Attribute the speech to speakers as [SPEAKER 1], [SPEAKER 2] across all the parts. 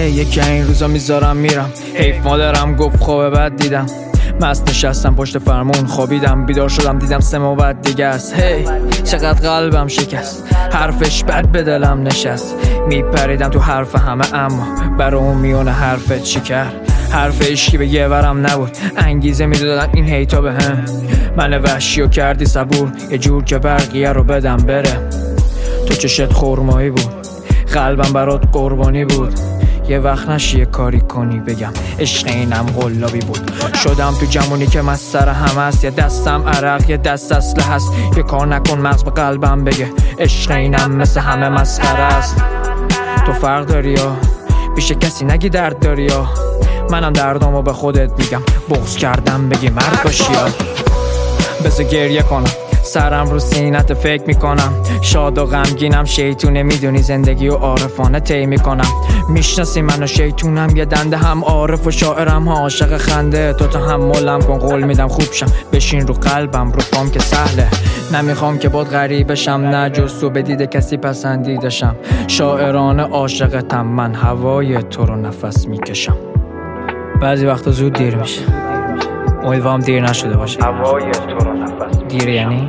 [SPEAKER 1] یکی این روزا میذارم میرم. حیف مادرم گفت خوابه بد دیدم. مست نشستم پشت فرمون خوابیدم. بیدار شدم دیدم 3 ماه بعد دیگه است. چقدر قلبم شکست. حرفش بد به دلم نشست. میپریدم تو حرف همه اما برا اون میونه حرفت چی کرد؟ حرف عشقی به یه ورم نبود. انگیزه میدادن این هیتا به هم. من وحشیو کردی صبور یه جور که برقیه رو بدم بره. تو چشت خورمایی بود قلبم برات قربانی بود. یه وقت نشی یه کاری کنی بگم عشق اینم قلابی بود. شدم تو جمعونی که مسخره هم هست. یه دستم عرق یه دست اسلحه هست. یه کار نکن مغز به قلبم بگه عشق اینم مثل همه مسخره است. تو فرق داری یا پیش کسی نگی درد داری یا منم دردامو به خودت میگم بغض کردم بگی مرد باشی یا بذار گریه کنم سرم رو سینت فکر میکنم. شاد و غمگینم شیطونه میدونی زندگی و عارفانه طی میکنم. میشناسی منو شیطونم یه دنده هم عارف و شاعرم ها عاشق خنده. تو تحملم کن قول میدم خوب شم. بشین رو قلبم رو پام که سهله. نمیخوام که باد غریبه شم نه جز تو به دید کسی پسندیدشم. شاعرانه عاشقتم من هوای تو رو نفس میکشم. بعضی وقتا زود دیر میشه. امیدوارم دیر نشده باشه.
[SPEAKER 2] هوای تو رو نفس
[SPEAKER 1] دیر یعنی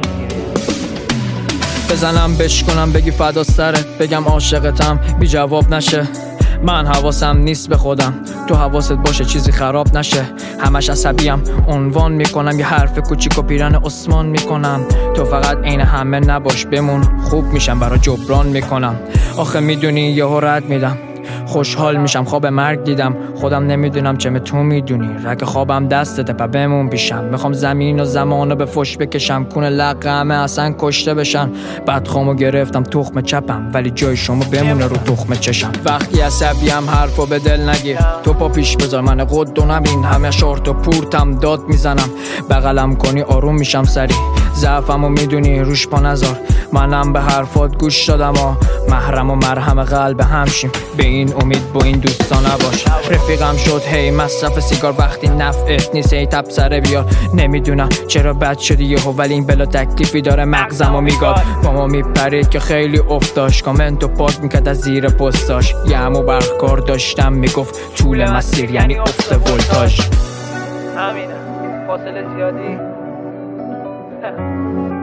[SPEAKER 1] بزنم بشکنم بگی فدا سرت بگم عاشقتم بی جواب نشه. من حواسم نیست به خودم تو حواست باشه چیزی خراب نشه. همش عصبیم عنوان میکنم یه حرف کوچیک و پیرن عثمان میکنم. تو فقط عین همه نباش بمون خوب میشم برا جبران میکنم. آخه میدونی یهو رد میدم خوشحال میشم خواب مرگ دیدم. خودم نمیدونم چه تو میدونی رگ خوابم دستته پا بمون پیشم. میخوام زمین و زمانو به فش بکشم کونه لقمه اصلا کشته بشن. بدخوامو گرفتم تخم چپم ولی جای شما بمونه رو تخم چشم. وقتی عصبیم حرفو به دل نگیر تو پا پیش بذار من قد و نبین. همه شورت و پورتم داد میزنم بغلم کنی آروم میشم سری. ضعفمو میدونی روش پا نذار. منم به حرفات گوش دادم محرم و مرهم قلب همشیم. به این امید با این دوستا نباش. رفیقم شد هی مصرف سیگار وقتی نفعت نیست هی تب سره بیار. نمیدونم چرا بد شدی یهو ولی این بلا تکلیفی داره مغزمو میگاد. با ما میپرید که خیلی افتاش کامنتو پاک میکرد از زیر پستاش. یه عمو برخکار داشتم میگفت طول مسیر یعنی افت ولتاژ.
[SPEAKER 2] همینه فاصله زیادی